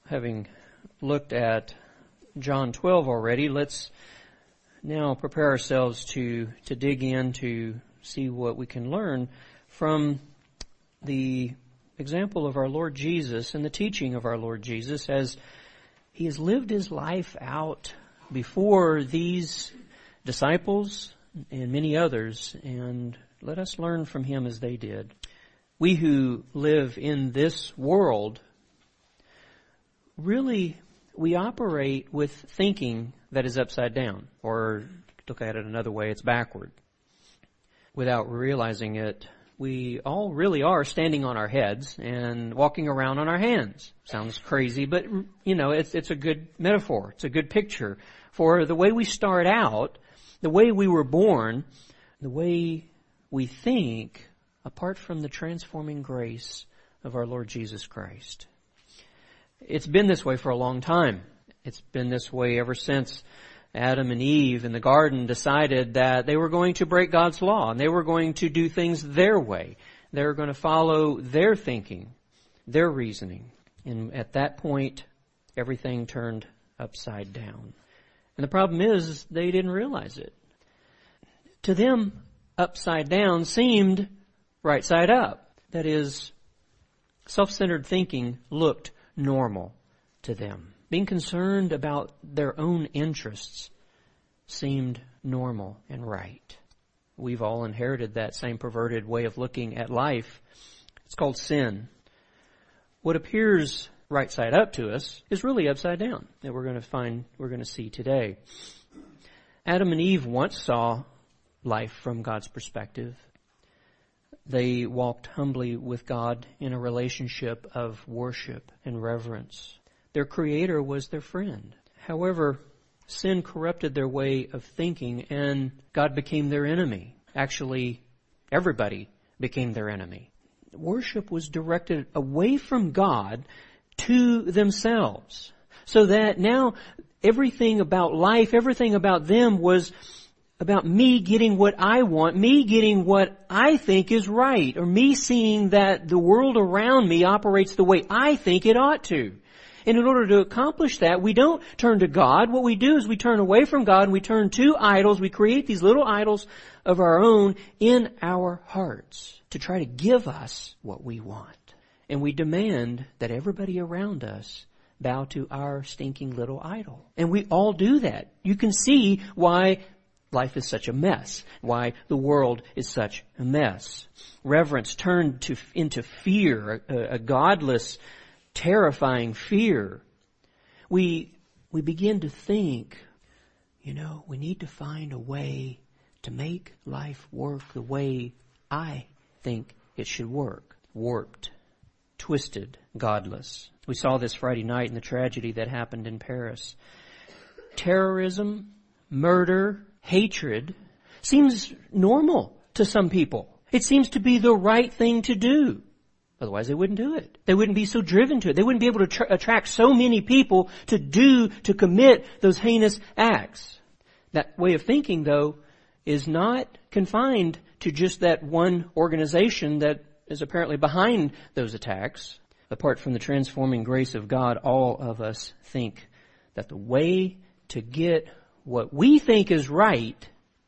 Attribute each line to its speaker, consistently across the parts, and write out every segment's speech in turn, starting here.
Speaker 1: Having looked at John 12 already, let's now prepare ourselves to dig in to see what we can learn from the example of our Lord Jesus and the teaching of our Lord Jesus as He has lived His life out before these disciples and many others, and let us learn from Him as they did. We who live in this world, really, we operate with thinking that is upside down, or look at it another way, it's backward. Without realizing it, we all really are standing on our heads and walking around on our hands. Sounds crazy, but it's a good metaphor. It's a good picture for the way we start out, the way we were born, the way we think, apart from the transforming grace of our Lord Jesus Christ. It's been this way for a long time. It's been this way ever since Adam and Eve in the garden decided that they were going to break God's law and they were going to do things their way. They were going to follow their thinking, their reasoning. And at that point, everything turned upside down. And the problem is they didn't realize it. To them, upside down seemed right side up. That is, self-centered thinking looked normal to them. Being concerned about their own interests seemed normal and right. We've all inherited that same perverted way of looking at life. It's called sin. What appears right side up to us is really upside down that we're going to see today. Adam and Eve once saw life from God's perspective. They walked humbly with God in a relationship of worship and reverence. Their Creator was their friend. However, sin corrupted their way of thinking and God became their enemy. Actually, everybody became their enemy. Worship was directed away from God to themselves. So that now everything about life, everything about them was about me getting what I want, me getting what I think is right, or me seeing that the world around me operates the way I think it ought to. And in order to accomplish that, we don't turn to God. What we do is we turn away from God and we turn to idols. We create these little idols of our own in our hearts to try to give us what we want. And we demand that everybody around us bow to our stinking little idol. And we all do that. You can see why life is such a mess, why the world is such a mess. Reverence turned into fear, a godless, terrifying fear. We begin to think, we need to find a way to make life work the way I think it should work. Warped, twisted, godless. We saw this Friday night in the tragedy that happened in Paris. Terrorism, murder, hatred seems normal to some people. It seems to be the right thing to do. Otherwise they wouldn't do it. They wouldn't be so driven to it. They wouldn't be able to attract so many people to commit those heinous acts. That way of thinking, though, is not confined to just that one organization that is apparently behind those attacks. Apart from the transforming grace of God, all of us think that the way to get what we think is right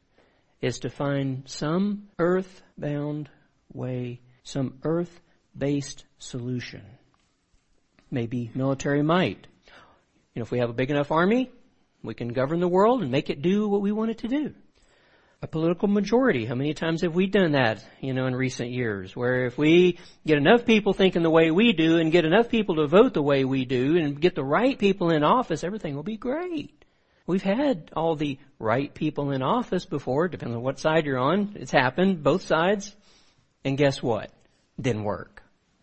Speaker 1: is to find some earth-bound way, some earth-based solution. Maybe military might. If we have a big enough army, we can govern the world and make it do what we want it to do. A political majority. How many times have we done that, in recent years? Where if we get enough people thinking the way we do and get enough people to vote the way we do and get the right people in office, everything will be great. We've had all the right people in office before, depending on what side you're on. It's happened, both sides. And guess what? Didn't work.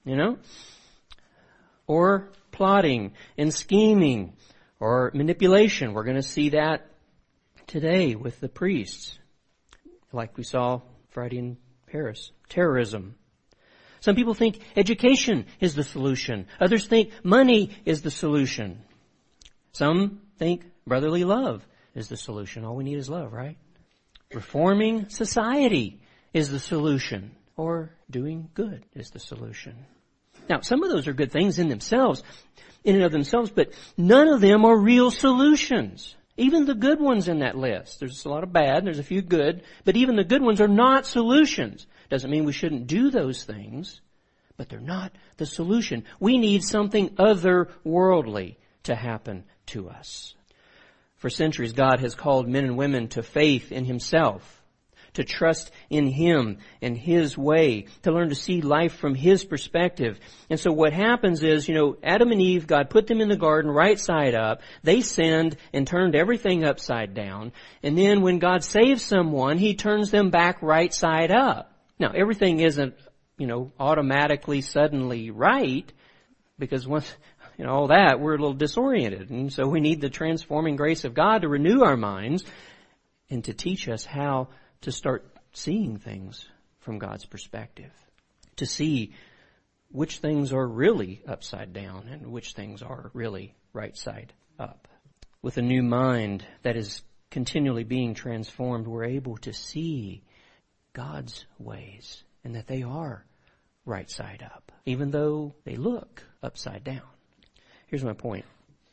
Speaker 1: Or plotting and scheming or manipulation. We're going to see that today with the priests, like we saw Friday in Paris. Terrorism. Some people think education is the solution. Others think money is the solution. Some think brotherly love is the solution. All we need is love, right? Reforming society is the solution. Or doing good is the solution. Now, some of those are good things in and of themselves, but none of them are real solutions. Even the good ones in that list. There's a lot of bad, there's a few good, but even the good ones are not solutions. Doesn't mean we shouldn't do those things, but they're not the solution. We need something otherworldly to happen to us. For centuries, God has called men and women to faith in Himself, to trust in Him and His way, to learn to see life from His perspective. And so what happens is, Adam and Eve, God put them in the garden right side up. They sinned and turned everything upside down. And then when God saves someone, He turns them back right side up. Now, everything isn't, automatically, suddenly right, because once, all that, we're a little disoriented. And so we need the transforming grace of God to renew our minds and to teach us how to start seeing things from God's perspective. To see which things are really upside down and which things are really right side up. With a new mind that is continually being transformed, we're able to see God's ways and that they are right side up, even though they look upside down. Here's my point.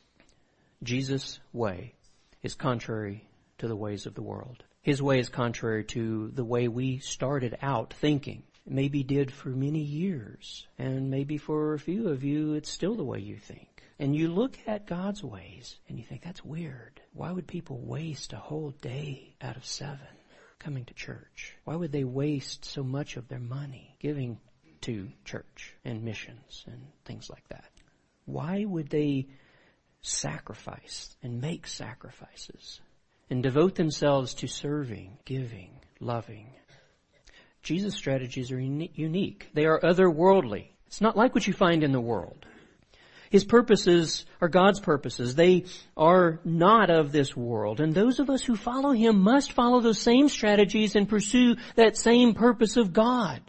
Speaker 1: Jesus' way is contrary to the ways of the world. His way is contrary to the way we started out thinking. Maybe did for many years. And maybe for a few of you, it's still the way you think. And you look at God's ways and you think, that's weird. Why would people waste a whole day out of 7 coming to church? Why would they waste so much of their money giving to church and missions and things like that? Why would they sacrifice and make sacrifices and devote themselves to serving, giving, loving? Jesus' strategies are unique. They are otherworldly. It's not like what you find in the world. His purposes are God's purposes. They are not of this world. And those of us who follow Him must follow those same strategies and pursue that same purpose of God.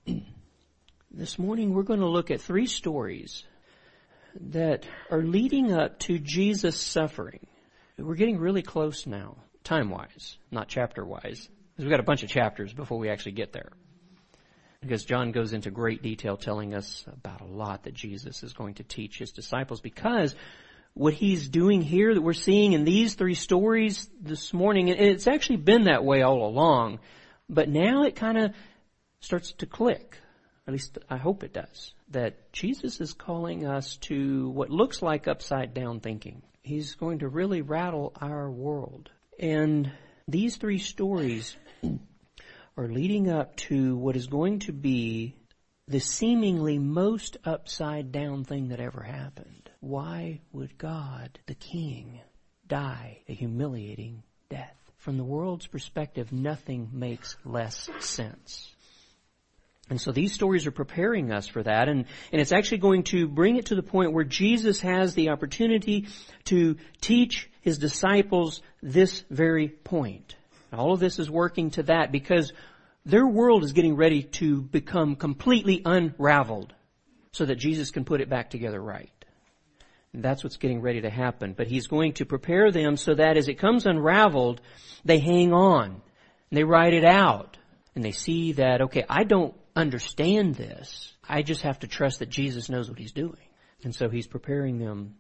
Speaker 1: This morning we're going to look at 3 stories that are leading up to Jesus' suffering. We're getting really close now, time-wise, not chapter-wise. Because we've got a bunch of chapters before we actually get there. Because John goes into great detail telling us about a lot that Jesus is going to teach His disciples. Because what He's doing here that we're seeing in these 3 stories this morning, and it's actually been that way all along, but now it kind of starts to click. At least I hope it does. That Jesus is calling us to what looks like upside down thinking. He's going to really rattle our world. And these 3 stories are leading up to what is going to be the seemingly most upside down thing that ever happened. Why would God, the King, die a humiliating death? From the world's perspective, nothing makes less sense. And so these stories are preparing us for that, and it's actually going to bring it to the point where Jesus has the opportunity to teach His disciples this very point. All of this is working to that because their world is getting ready to become completely unraveled so that Jesus can put it back together right. And that's what's getting ready to happen. But He's going to prepare them so that as it comes unraveled, they hang on and they ride it out and they see that, okay, I don't understand this. I just have to trust that Jesus knows what He's doing. And so He's preparing them.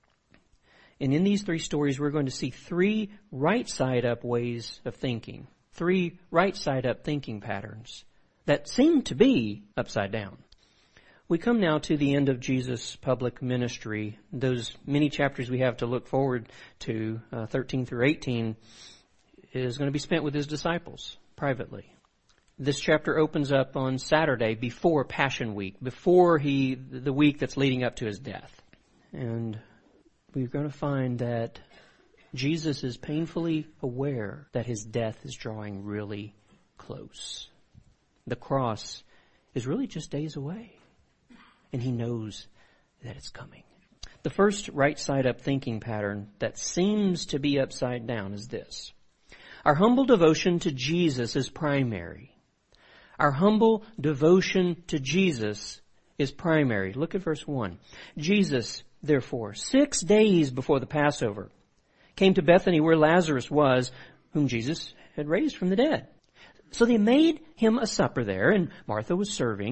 Speaker 1: And in these 3 stories, we're going to see 3 right side up ways of thinking. 3 right side up thinking patterns that seem to be upside down. We come now to the end of Jesus' public ministry. Those many chapters we have to look forward to, 13 through 18, is going to be spent with His disciples privately. This chapter opens up on Saturday before Passion Week, before the week that's leading up to His death. And we're going to find that Jesus is painfully aware that His death is drawing really close. The cross is really just days away, and He knows that it's coming. The first right side up thinking pattern that seems to be upside down is this. Our humble devotion to Jesus is primary. Our humble devotion to Jesus is primary. Look at verse 1. Jesus, therefore, 6 days before the Passover, came to Bethany where Lazarus was, whom Jesus had raised from the dead. So they made Him a supper there, and Martha was serving,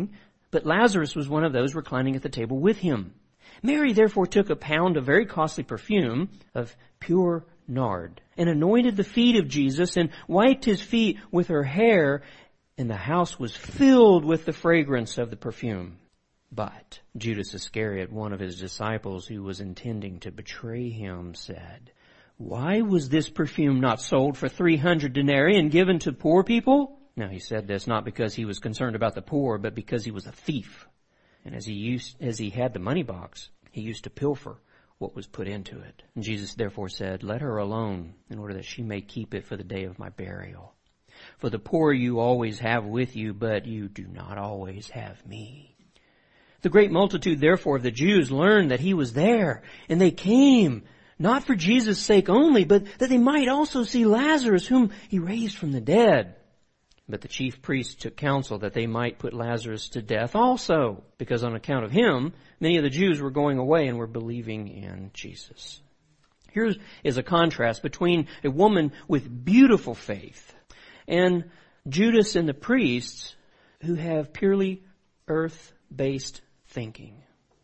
Speaker 1: but Lazarus was one of those reclining at the table with him. Mary therefore took a pound of very costly perfume of pure nard, and anointed the feet of Jesus, and wiped his feet with her hair, and the house was filled with the fragrance of the perfume. But Judas Iscariot, one of his disciples who was intending to betray him, said, "Why was this perfume not sold for 300 denarii and given to poor people?" Now he said this not because he was concerned about the poor, but because he was a thief. And as he had the money box, he used to pilfer what was put into it. And Jesus therefore said, "Let her alone, in order that she may keep it for the day of my burial. For the poor you always have with you, but you do not always have me." The great multitude therefore of the Jews learned that he was there, and they came, not for Jesus' sake only, but that they might also see Lazarus, whom he raised from the dead. But the chief priests took counsel that they might put Lazarus to death also, because on account of him, many of the Jews were going away and were believing in Jesus. Here is a contrast between a woman with beautiful faith and Judas and the priests who have purely earth-based thinking.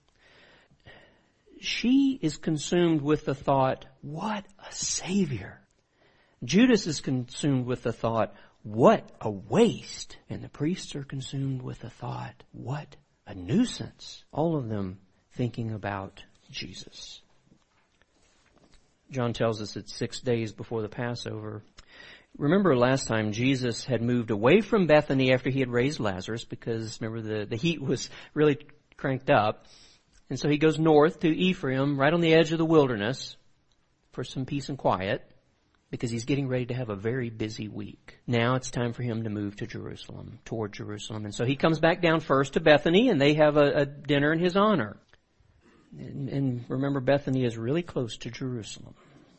Speaker 1: She is consumed with the thought, "What a Savior." Judas is consumed with the thought, "What a waste." And the priests are consumed with the thought, "What a nuisance." All of them thinking about Jesus. John tells us it's 6 days before the Passover. Remember last time Jesus had moved away from Bethany after he had raised Lazarus, because remember the heat was really cranked up. And so he goes north to Ephraim, right on the edge of the wilderness, for some peace and quiet, because he's getting ready to have a very busy week. Now it's time for him to move to Jerusalem, toward Jerusalem. And so he comes back down first to Bethany, and they have a dinner in his honor. And remember, Bethany is really close to Jerusalem.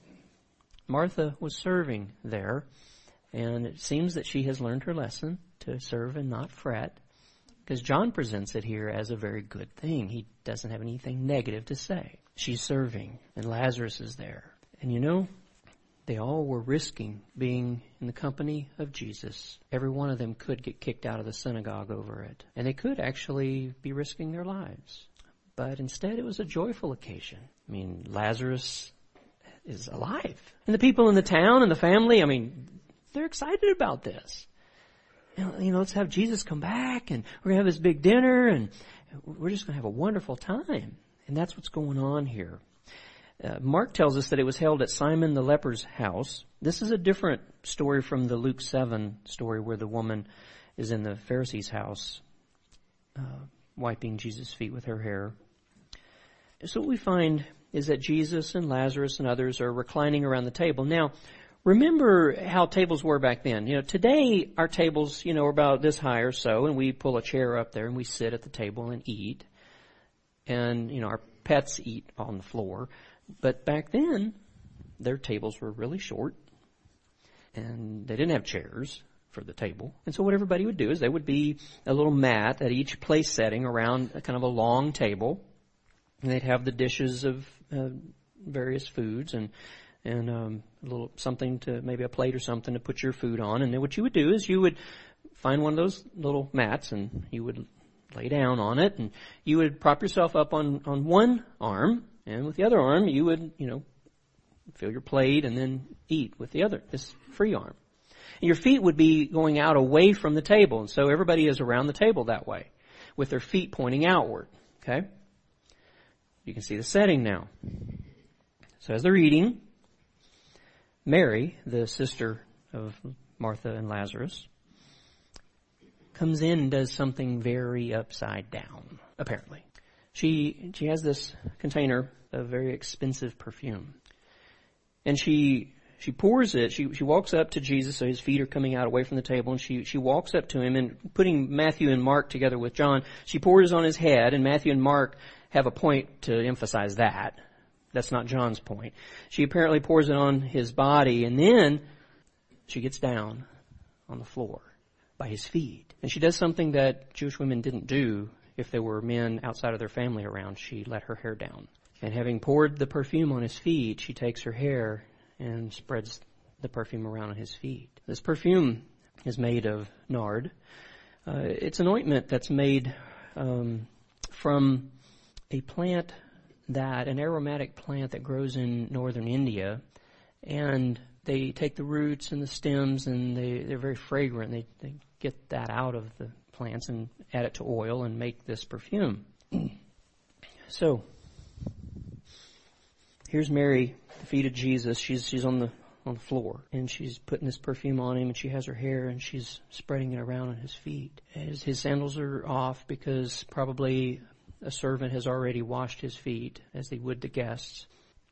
Speaker 1: Martha was serving there, and it seems that she has learned her lesson to serve and not fret, because John presents it here as a very good thing. He doesn't have anything negative to say. She's serving, and Lazarus is there. And you know, they all were risking being in the company of Jesus. Every one of them could get kicked out of the synagogue over it. And they could actually be risking their lives. But instead it was a joyful occasion. I mean, Lazarus is alive. And the people in the town and the family, I mean, they're excited about this. You know, let's have Jesus come back, and we're going to have this big dinner, and we're just going to have a wonderful time. And that's what's going on here. Mark tells us that it was held at Simon the leper's house. This is a different story from the Luke 7 story where the woman is in the Pharisee's house, wiping Jesus' feet with her hair. So what we find is that Jesus and Lazarus and others are reclining around the table. Now, remember how tables were back then. You know, today our tables, are about this high or so, and we pull a chair up there and we sit at the table and eat. And, our pets eat on the floor. But back then, their tables were really short, and they didn't have chairs for the table. And so what everybody would do is there would be a little mat at each place setting around a kind of a long table, and they'd have the dishes of various foods and a little something to, maybe a plate or something to put your food on. And then what you would do is you would find one of those little mats, and you would lay down on it, and you would prop yourself up on one arm, and with the other arm, you would, fill your plate and then eat with the other, this free arm. And your feet would be going out away from the table. And so everybody is around the table that way, with their feet pointing outward. Okay? You can see the setting now. So as they're eating, Mary, the sister of Martha and Lazarus, comes in and does something very upside down, apparently. She has this container of very expensive perfume. And she pours it. She walks up to Jesus, so his feet are coming out away from the table, and she walks up to him, and putting Matthew and Mark together with John, she pours on his head, and Matthew and Mark have a point to emphasize that. That's not John's point. She apparently pours it on his body, and then she gets down on the floor by his feet. And she does something that Jewish women didn't do if there were men outside of their family around. She let her hair down. And having poured the perfume on his feet, she takes her hair and spreads the perfume around on his feet. This perfume is made of nard. It's an ointment that's made from a plant an aromatic plant that grows in northern India, and they take the roots and the stems, and they're very fragrant. They get that out of the plants and add it to oil and make this perfume. So, here's Mary, the feet of Jesus. She's on the floor, and she's putting this perfume on him, and she has her hair, and she's spreading it around on his feet. As his sandals are off, because probably a servant has already washed his feet, as they would the guests.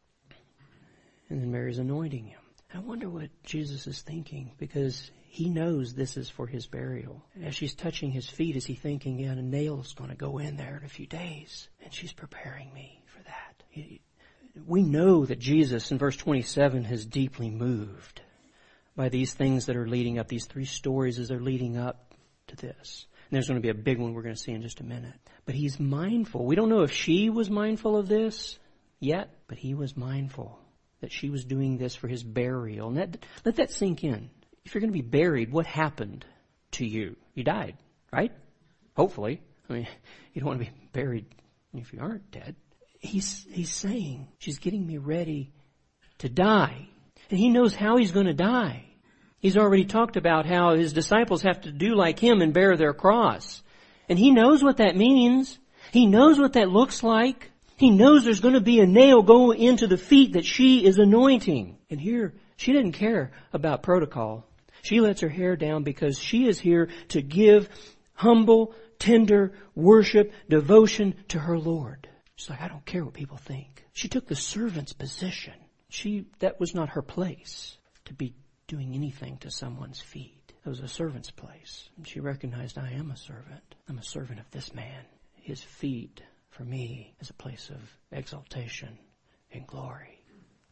Speaker 1: And then Mary's anointing him. I wonder what Jesus is thinking, because he knows this is for his burial. As she's touching his feet, is he thinking, yeah, a nail's going to go in there in a few days, and she's preparing me for that. We know that Jesus, in verse 27, is deeply moved by these things that are leading up, these three stories as they're leading up to this. And there's going to be a big one we're going to see in just a minute. But he's mindful. We don't know if she was mindful of this yet, but he was mindful that she was doing this for his burial. And let that sink in. If you're going to be buried, what happened to you? You died, right? Hopefully. I mean, you don't want to be buried if you aren't dead. He's saying, she's getting me ready to die. And he knows how he's going to die. He's already talked about how his disciples have to do like him and bear their cross. And he knows what that means. He knows what that looks like. He knows there's going to be a nail go into the feet that she is anointing. And here, she didn't care about protocol. She lets her hair down because she is here to give humble, tender worship, devotion to her Lord. She's like, I don't care what people think. She took the servant's position. That was not her place to be doing anything to someone's feet. It was a servant's place. And she recognized, I am a servant. I'm a servant of this man. His feet, for me, is a place of exaltation and glory.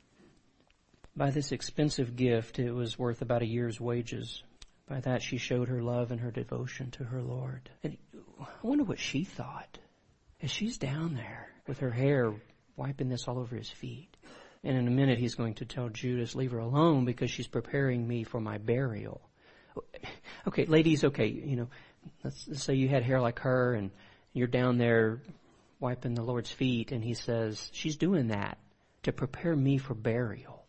Speaker 1: By this expensive gift, it was worth about a year's wages. By that, she showed her love and her devotion to her Lord. And I wonder what she thought as she's down there with her hair wiping this all over his feet. And in a minute, he's going to tell Judas, leave her alone because she's preparing me for my burial. Okay, ladies, okay, let's say you had hair like her and you're down there wiping the Lord's feet, and he says, she's doing that to prepare me for burial.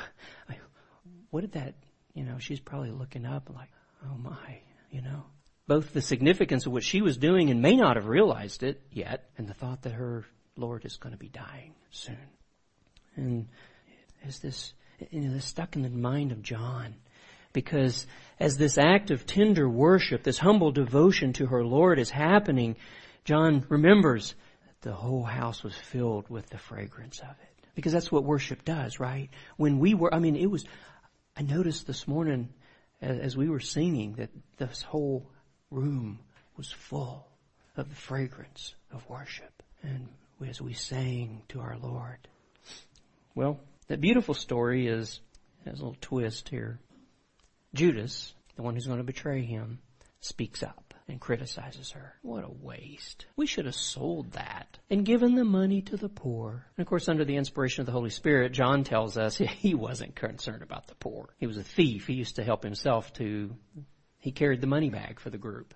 Speaker 1: What did that, she's probably looking up like, oh my, Both the significance of what she was doing and may not have realized it yet, and the thought that her Lord is going to be dying soon. And is this stuck in the mind of John? Because as this act of tender worship, this humble devotion to her Lord is happening, John remembers that the whole house was filled with the fragrance of it. Because that's what worship does, right? When we were, I noticed this morning as we were singing that this whole room was full of the fragrance of worship. And as we sang to our Lord. Well, that beautiful story has a little twist here. Judas, the one who's going to betray him, speaks up and criticizes her. What a waste. We should have sold that and given the money to the poor. And of course, under the inspiration of the Holy Spirit, John tells us he wasn't concerned about the poor. He was a thief. He used to help himself he carried the money bag for the group.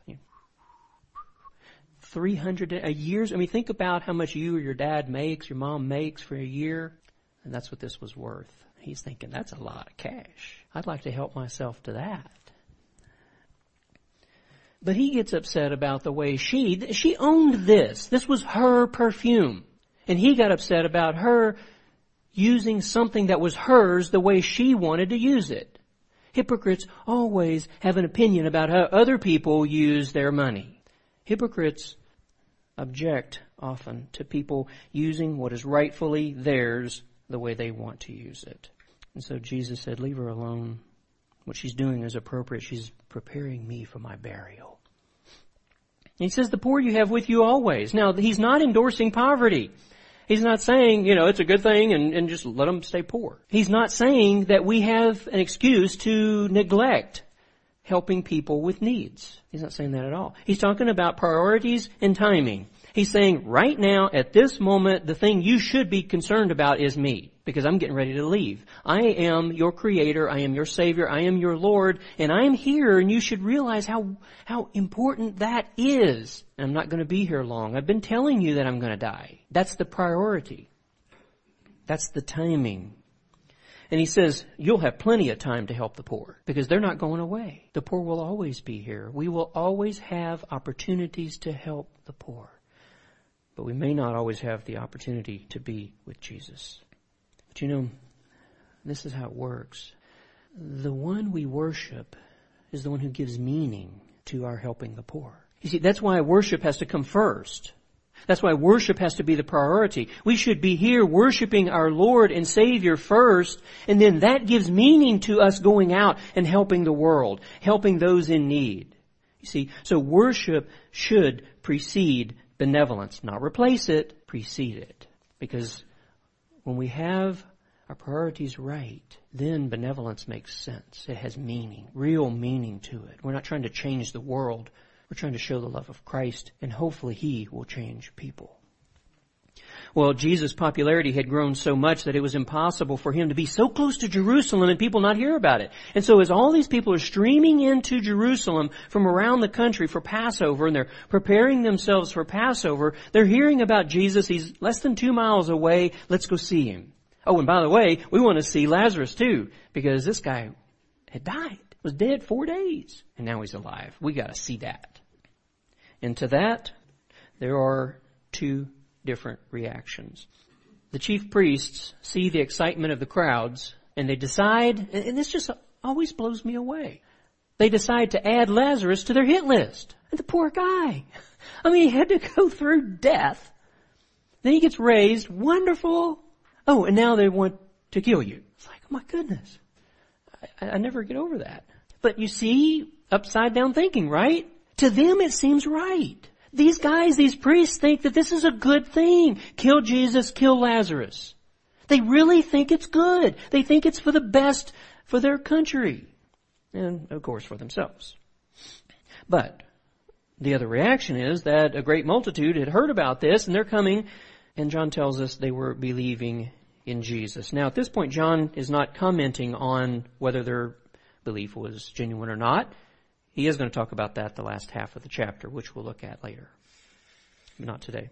Speaker 1: 300 a year. Think about how much you or your dad makes, your mom makes for a year. And that's what this was worth. He's thinking, that's a lot of cash. I'd like to help myself to that. But he gets upset about the way she owned this. This was her perfume. And he got upset about her using something that was hers the way she wanted to use it. Hypocrites always have an opinion about how other people use their money. Hypocrites object often to people using what is rightfully theirs the way they want to use it. And so Jesus said, leave her alone. What she's doing is appropriate. She's preparing me for my burial. And he says, the poor you have with you always. Now, he's not endorsing poverty. He's not saying, it's a good thing and just let them stay poor. He's not saying that we have an excuse to neglect helping people with needs. He's not saying that at all. He's talking about priorities and timing. He's saying, right now, at this moment, the thing you should be concerned about is me, because I'm getting ready to leave. I am your Creator, I am your Savior, I am your Lord, and I am here, and you should realize how important that is. And I'm not going to be here long. I've been telling you that I'm going to die. That's the priority. That's the timing. And he says, you'll have plenty of time to help the poor, because they're not going away. The poor will always be here. We will always have opportunities to help the poor. But we may not always have the opportunity to be with Jesus. But you know, this is how it works. The one we worship is the one who gives meaning to our helping the poor. You see, that's why worship has to come first. That's why worship has to be the priority. We should be here worshiping our Lord and Savior first, and then that gives meaning to us going out and helping the world, helping those in need. You see, so worship should precede benevolence, not replace it, precede it. Because when we have our priorities right, then benevolence makes sense. It has meaning, real meaning to it. We're not trying to change the world. We're trying to show the love of Christ, and hopefully He will change people. Well, Jesus' popularity had grown so much that it was impossible for Him to be so close to Jerusalem and people not hear about it. And so as all these people are streaming into Jerusalem from around the country for Passover, and they're preparing themselves for Passover, they're hearing about Jesus. He's less than 2 miles away. Let's go see Him. Oh, and by the way, we want to see Lazarus too, because this guy had died, was dead 4 days, and now he's alive. We got to see that. And to that, there are 2 different reactions. The chief priests see the excitement of the crowds, and they decide, and this just always blows me away, they decide to add Lazarus to their hit list. And the poor guy, I mean, he had to go through death. Then he gets raised, wonderful. Oh, and now they want to kill you. It's like, oh my goodness. I never get over that. But you see, upside down thinking, right? To them it seems right. These guys, these priests think that this is a good thing. Kill Jesus, kill Lazarus. They really think it's good. They think it's for the best for their country. And, of course, for themselves. But the other reaction is that a great multitude had heard about this, and they're coming, and John tells us they were believing in Jesus. Now, at this point, John is not commenting on whether their belief was genuine or not. He is going to talk about that the last half of the chapter, which we'll look at later. But not today.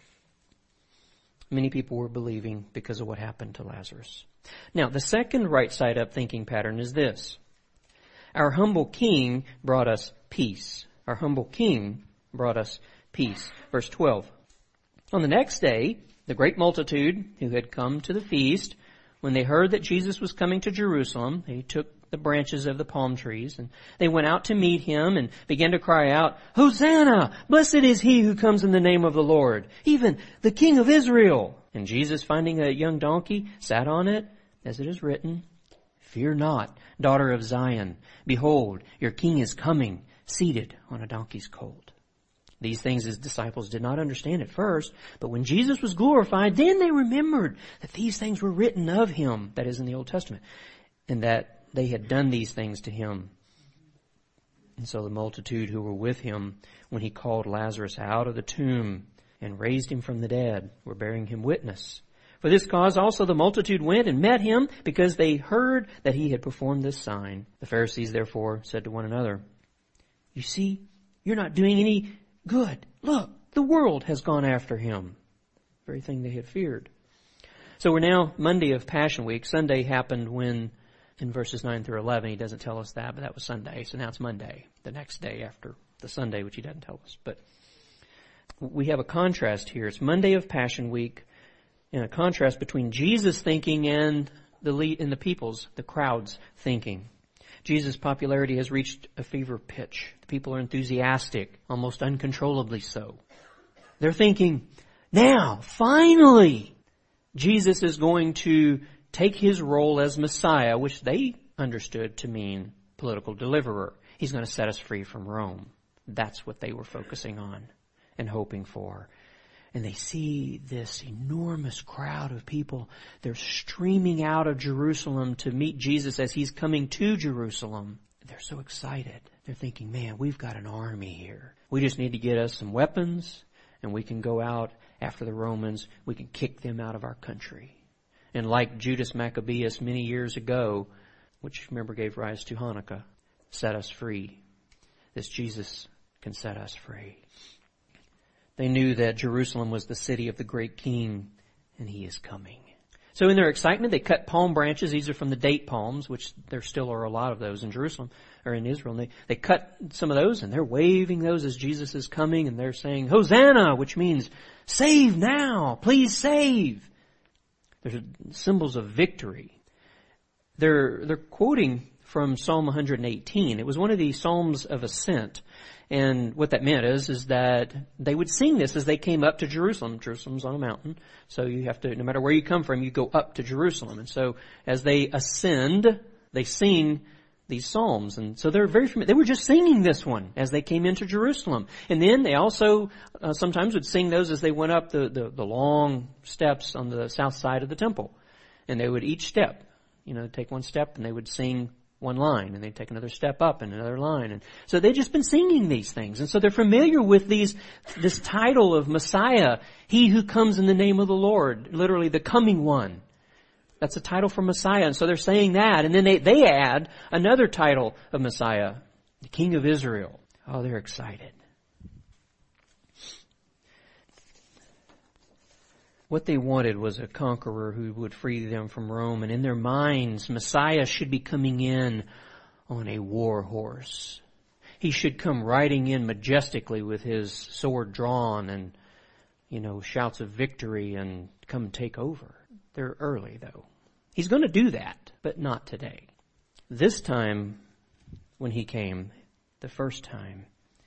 Speaker 1: Many people were believing because of what happened to Lazarus. Now, the second right side up thinking pattern is this. Our humble King brought us peace. Our humble King brought us peace. Verse 12. On the next day, the great multitude who had come to the feast, when they heard that Jesus was coming to Jerusalem, they took the branches of the palm trees, and they went out to meet Him and began to cry out, Hosanna! Blessed is He who comes in the name of the Lord, even the King of Israel. And Jesus, finding a young donkey, sat on it, as it is written, Fear not, daughter of Zion. Behold, your King is coming, seated on a donkey's colt. These things His disciples did not understand at first, but when Jesus was glorified, then they remembered that these things were written of Him, that is in the Old Testament, and that they had done these things to Him. And so the multitude who were with Him when He called Lazarus out of the tomb and raised him from the dead were bearing Him witness. For this cause also the multitude went and met Him, because they heard that He had performed this sign. The Pharisees therefore said to one another, You see, you're not doing any good. Look, the world has gone after Him. The very thing they had feared. So we're now Monday of Passion Week. Sunday happened when, in verses 9 through 11, He doesn't tell us that, but that was Sunday. So now it's Monday, the next day after the Sunday, which He doesn't tell us. But we have a contrast here. It's Monday of Passion Week, and a contrast between Jesus thinking and the people's, the crowd's thinking. Jesus' popularity has reached a fever pitch. The people are enthusiastic, almost uncontrollably so. They're thinking, now, finally, Jesus is going to take His role as Messiah, which they understood to mean political deliverer. He's going to set us free from Rome. That's what they were focusing on and hoping for. And they see this enormous crowd of people. They're streaming out of Jerusalem to meet Jesus as He's coming to Jerusalem. They're so excited. They're thinking, man, we've got an army here. We just need to get us some weapons, and we can go out after the Romans. We can kick them out of our country. And like Judas Maccabeus many years ago, which remember gave rise to Hanukkah, set us free. This Jesus can set us free. They knew that Jerusalem was the city of the great king, and he is coming. So in their excitement, they cut palm branches. These are from the date palms, which there still are a lot of those in Jerusalem or in Israel. And they cut some of those, and they're waving those as Jesus is coming, and they're saying, Hosanna, which means save now, please save. There's symbols of victory. They're quoting from Psalm 118. It was one of the Psalms of Ascent. And what that meant is that they would sing this as they came up to Jerusalem. Jerusalem's on a mountain, so you have to, no matter where you come from, you go up to Jerusalem. And so as they ascend, they sing these psalms. And so they're very familiar. They were just singing this one as they came into Jerusalem. And then they also sometimes would sing those as they went up the long steps on the south side of the temple. And they would each step, take one step and they would sing one line, and they'd take another step up and another line. And so they'd just been singing these things. And so they're familiar with this title of Messiah, he who comes in the name of the Lord, literally the coming one. That's a title for Messiah. And so they're saying that. And then they add another title of Messiah, the King of Israel. Oh, they're excited. What they wanted was a conqueror who would free them from Rome. And in their minds, Messiah should be coming in on a war horse. He should come riding in majestically with his sword drawn and, shouts of victory and come take over. They're early, though. He's going to do that, but not today. This time, when he came, the first time,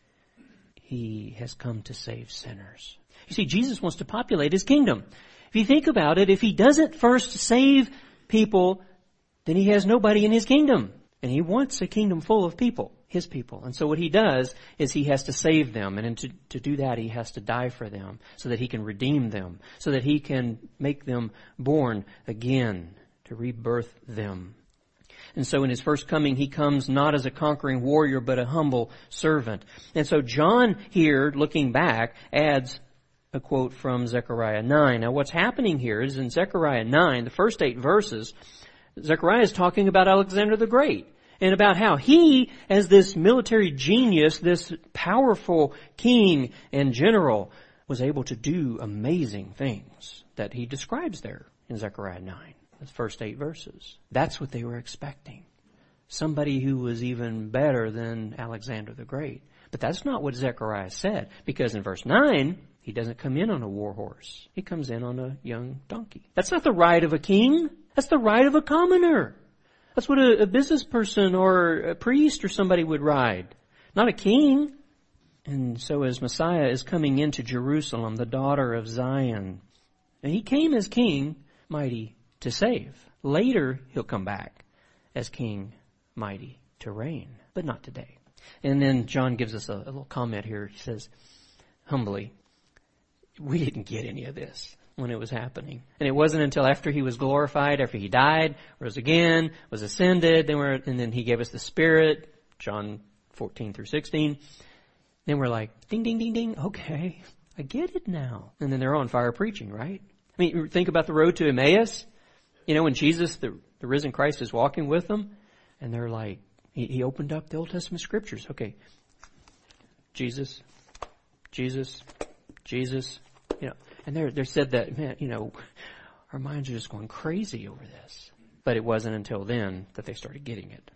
Speaker 1: he has come to save sinners. You see, Jesus wants to populate his kingdom. If you think about it, if he doesn't first save people, then he has nobody in his kingdom. And he wants a kingdom full of people, his people. And so what he does is he has to save them. And to do that, he has to die for them so that he can redeem them, so that he can make them born again, to rebirth them. And so in his first coming, he comes not as a conquering warrior, but a humble servant. And so John here, looking back, adds a quote from Zechariah 9. Now what's happening here is in Zechariah 9, the first 8 verses, Zechariah is talking about Alexander the Great and about how he, as this military genius, this powerful king and general, was able to do amazing things that he describes there in Zechariah 9, the first 8 verses. That's what they were expecting. Somebody who was even better than Alexander the Great. But that's not what Zechariah said, because in verse 9, he doesn't come in on a war horse. He comes in on a young donkey. That's not the ride of a king. That's the ride of a commoner. That's what a business person or a priest or somebody would ride. Not a king. And so as Messiah is coming into Jerusalem, the daughter of Zion, and he came as king, mighty to save. Later, he'll come back as king, mighty to reign. But not today. And then John gives us a little comment here. He says, humbly, we didn't get any of this when it was happening. And it wasn't until after he was glorified, after he died, rose again, was ascended, and then he gave us the Spirit, John 14 through 16. Then we're like, ding, ding, ding, ding, okay, I get it now. And then they're on fire preaching, right? I mean, think about the road to Emmaus. When Jesus, the risen Christ, is walking with them, and they're like, he opened up the Old Testament scriptures. Okay, Jesus, Jesus, Jesus, and they're said that, man, our minds are just going crazy over this. But it wasn't until then that they started getting it.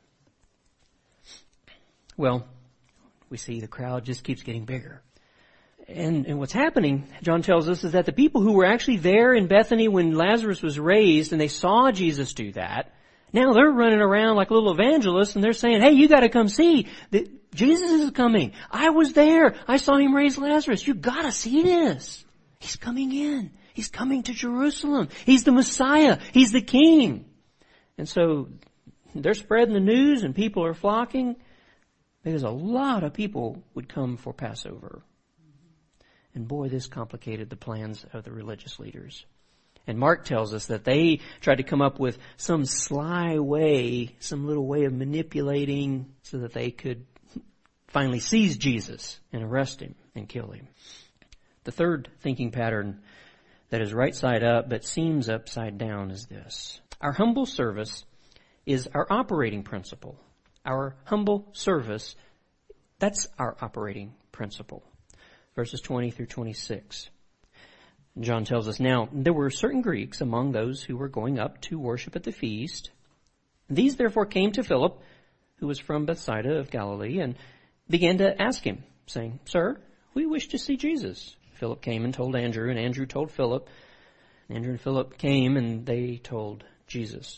Speaker 1: Well, we see the crowd just keeps getting bigger. And what's happening, John tells us, is that the people who were actually there in Bethany when Lazarus was raised and they saw Jesus do that, now they're running around like little evangelists and they're saying, hey, you got to come see. Jesus is coming. I was there. I saw him raise Lazarus. You got to see this. He's coming in. He's coming to Jerusalem. He's the Messiah. He's the King. And so they're spreading the news and people are flocking because a lot of people would come for Passover. And boy, this complicated the plans of the religious leaders. And Mark tells us that they tried to come up with some sly way, some little way of manipulating so that they could finally seize Jesus and arrest him and kill him. The third thinking pattern that is right side up but seems upside down is this. Our humble service is our operating principle. Our humble service, that's our operating principle. Verses 20 through 26. John tells us, now, there were certain Greeks among those who were going up to worship at the feast. These therefore came to Philip, who was from Bethsaida of Galilee, and began to ask him, saying, Sir, we wish to see Jesus. Philip came and told Andrew, and Andrew told Philip. Andrew and Philip came, and they told Jesus.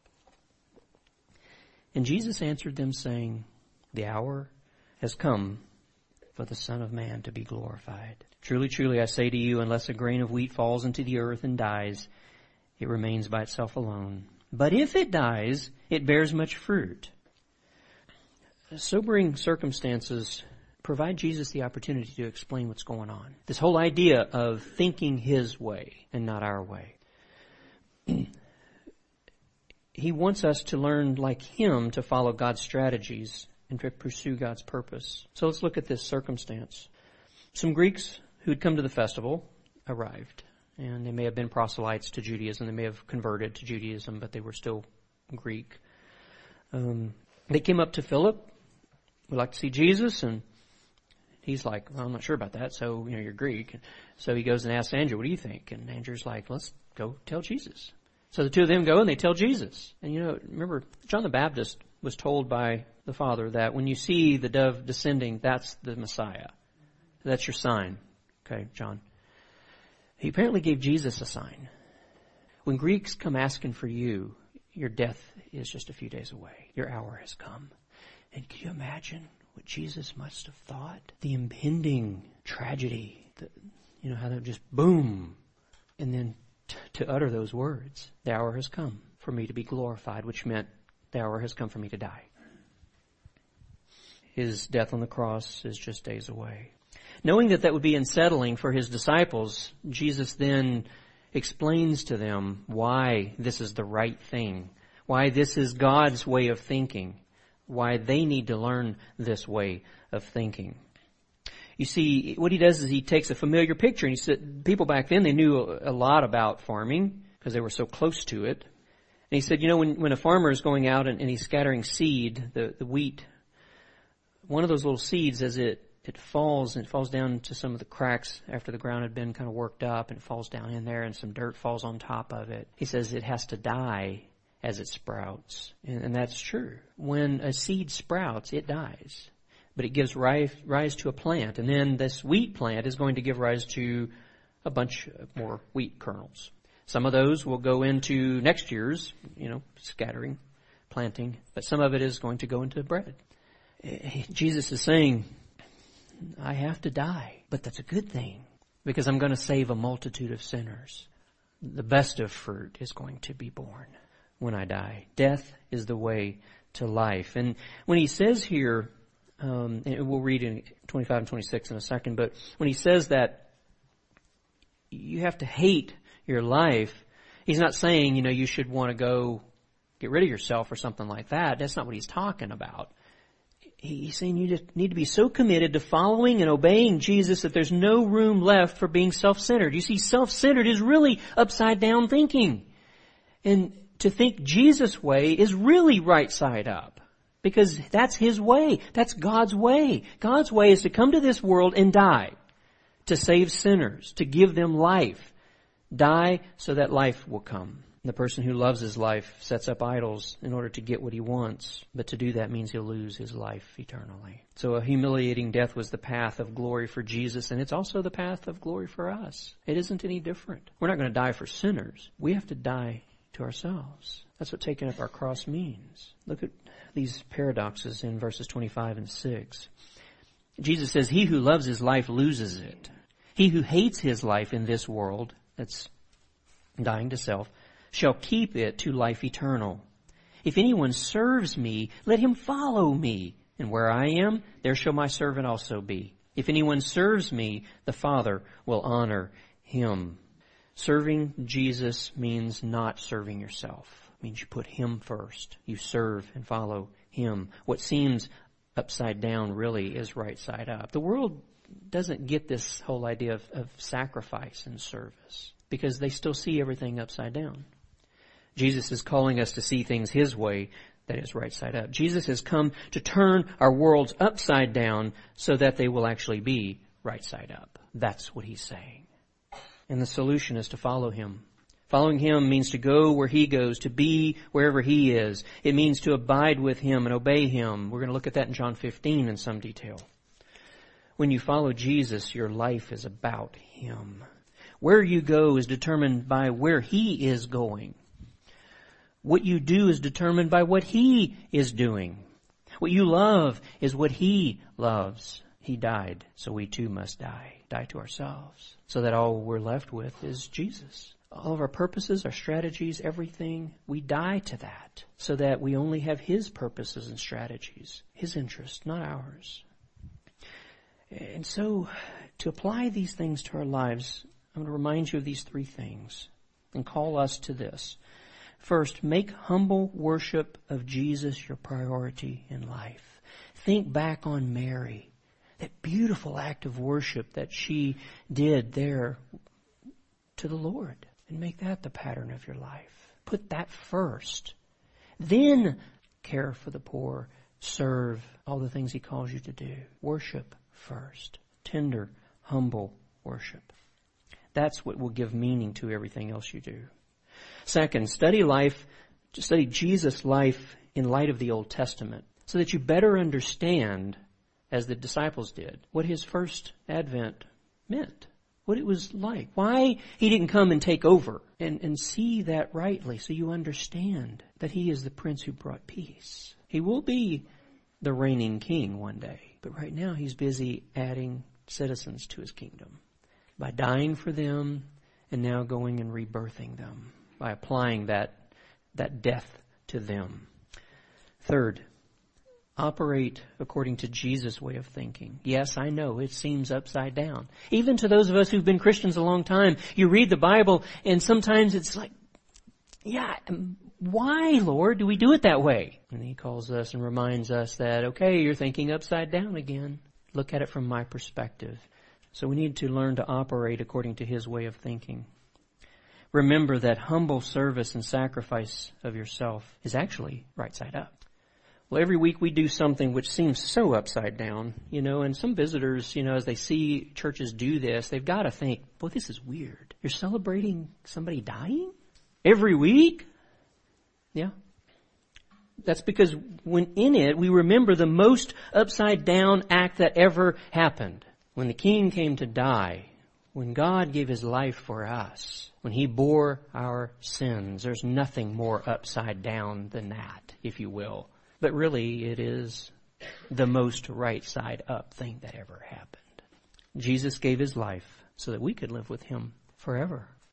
Speaker 1: And Jesus answered them, saying, the hour has come for the Son of Man to be glorified. Truly, truly, I say to you, unless a grain of wheat falls into the earth and dies, it remains by itself alone. But if it dies, it bears much fruit. Sobering circumstances provide Jesus the opportunity to explain what's going on. This whole idea of thinking His way and not our way. He wants us to learn, like Him, to follow God's strategies and to pursue God's purpose. So let's look at this circumstance. Some Greeks who had come to the festival arrived, and they may have been proselytes to Judaism. They may have converted to Judaism, but they were still Greek. They came up to Philip. We'd like to see Jesus, and he's like, well, I'm not sure about that, so, you're Greek. So he goes and asks Andrew, what do you think? And Andrew's like, let's go tell Jesus. So the two of them go and they tell Jesus. And remember, John the Baptist was told by the Father that when you see the dove descending, that's the Messiah. That's your sign. Okay, John. He apparently gave Jesus a sign. When Greeks come asking for you, your death is just a few days away. Your hour has come. And can you imagine what Jesus must have thought? The impending tragedy. How that just boom. And then to utter those words, the hour has come for me to be glorified, which meant the hour has come for me to die. His death on the cross is just days away. Knowing that would be unsettling for His disciples, Jesus then explains to them why this is the right thing, why this is God's way of thinking, why they need to learn this way of thinking. You see, what He does is He takes a familiar picture, and He said, people back then, they knew a lot about farming because they were so close to it. And He said, when a farmer is going out and he's scattering seed, the wheat, one of those little seeds, as it falls, and it falls down to some of the cracks after the ground had been kind of worked up, and it falls down in there, and some dirt falls on top of it. He says it has to die as it sprouts. And that's true. When a seed sprouts, it dies. But it gives rise to a plant. And then this wheat plant is going to give rise to a bunch more wheat kernels. Some of those will go into next year's, scattering, planting. But some of it is going to go into bread. Jesus is saying, I have to die, but that's a good thing because I'm going to save a multitude of sinners. The best of fruit is going to be born when I die. Death is the way to life. And when He says here, and we'll read in 25 and 26 in a second, but when He says that you have to hate your life, He's not saying, you should want to go get rid of yourself or something like that. That's not what He's talking about. He's saying you just need to be so committed to following and obeying Jesus that there's no room left for being self-centered. You see, self-centered is really upside down thinking. And to think Jesus' way is really right side up. Because that's His way. That's God's way. God's way is to come to this world and die. To save sinners. To give them life. Die so that life will come. The person who loves his life sets up idols in order to get what he wants. But to do that means he'll lose his life eternally. So a humiliating death was the path of glory for Jesus, and it's also the path of glory for us. It isn't any different. We're not going to die for sinners. We have to die to ourselves. That's what taking up our cross means. Look at these paradoxes in verses 25 and 6. Jesus says, he who loves his life loses it. He who hates his life in this world, that's dying to self, shall keep it to life eternal. If anyone serves me, let him follow me. And where I am, there shall my servant also be. If anyone serves me, the Father will honor him. Serving Jesus means not serving yourself. It means you put Him first. You serve and follow Him. What seems upside down really is right side up. The world doesn't get this whole idea of sacrifice and service because they still see everything upside down. Jesus is calling us to see things His way, that is right side up. Jesus has come to turn our worlds upside down so that they will actually be right side up. That's what He's saying. And the solution is to follow Him. Following Him means to go where He goes, to be wherever He is. It means to abide with Him and obey Him. We're going to look at that in John 15 in some detail. When you follow Jesus, your life is about Him. Where you go is determined by where He is going. What you do is determined by what He is doing. What you love is what He loves. He died, so we too must die. Die to ourselves, so that all we're left with is Jesus. All of our purposes, our strategies, everything, we die to that, so that we only have His purposes and strategies, His interests, not ours. And so, to apply these things to our lives, I'm going to remind you of these three things and call us to this. First, make humble worship of Jesus your priority in life. Think back on Mary, that beautiful act of worship that she did there to the Lord, and make that the pattern of your life. Put that first. Then care for the poor, serve, all the things He calls you to do. Worship first. Tender, humble worship. That's what will give meaning to everything else you do. Second, study Jesus' life in light of the Old Testament so that you better understand, as the disciples did, what His first advent meant, what it was like, why He didn't come and take over, and see that rightly so you understand that He is the Prince who brought peace. He will be the reigning King one day, but right now He's busy adding citizens to His kingdom by dying for them and now going and rebirthing them by applying that death to them. Third, operate according to Jesus' way of thinking. Yes, I know, it seems upside down. Even to those of us who've been Christians a long time, you read the Bible and sometimes it's like, yeah, why, Lord, do we do it that way? And He calls us and reminds us that, okay, you're thinking upside down again. Look at it from my perspective. So we need to learn to operate according to His way of thinking. Remember that humble service and sacrifice of yourself is actually right side up. Well, every week we do something which seems so upside down, and some visitors, as they see churches do this, they've got to think, boy, this is weird. You're celebrating somebody dying every week? Yeah. That's because when in it, we remember the most upside down act that ever happened. When the King came to die, when God gave His life for us, when He bore our sins, there's nothing more upside down than that, if you will. But really, it is the most right side up thing that ever happened. Jesus gave His life so that we could live with Him forever.